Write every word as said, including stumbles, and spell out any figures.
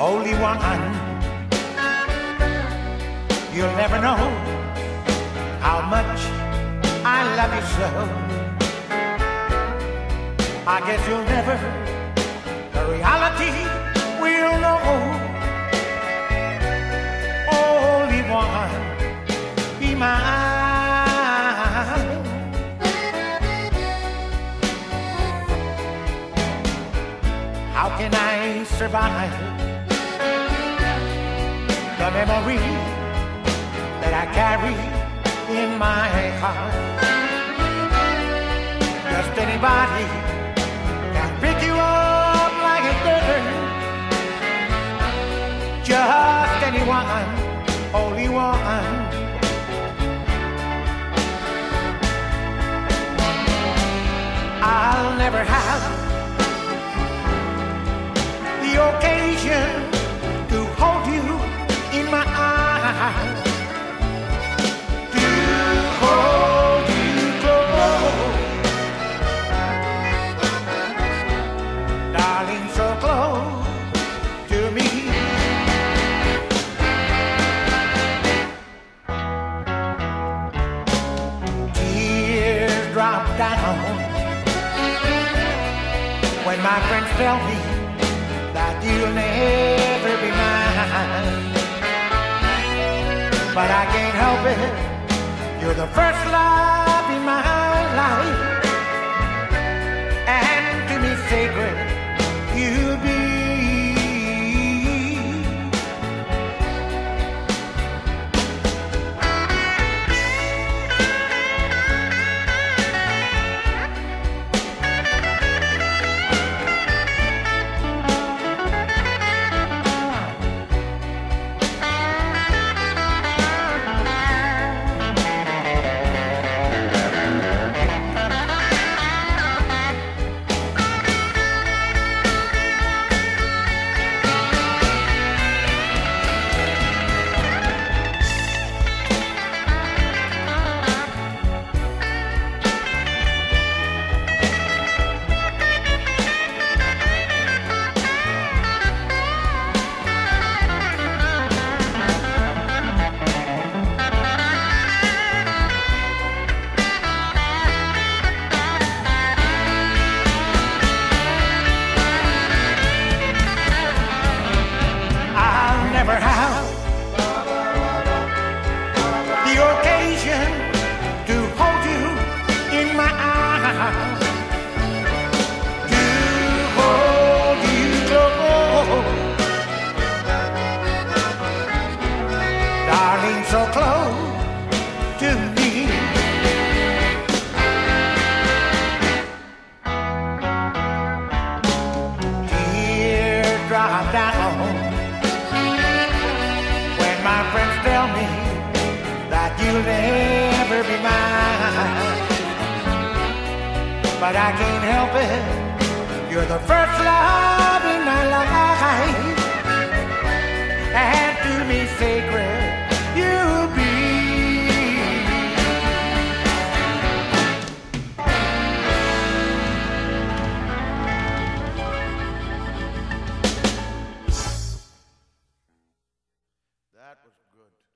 Holy One, you'll never know how much I love you so. I guess you'll never, the reality will know. Holy One, be mine. How can I survive the memory that I carry in my heart? Just anybody can pick you up like a bird. Just anyone, Holy One. I'll never have the occasion to hold you in my arms, to hold you close, darling, so close to me. Tears drop down when my friends tell me that you'll never be mine. But I can't help it, you're the first love in my life, and to me sacred you'll be. Never have the occasion to hold you in my arms, to hold you close, darling, so close to me. Tears drop down my friends tell me that you'll never be mine. But I can't help it, you're the first love in my life, and to me sacred you'll be. That was good.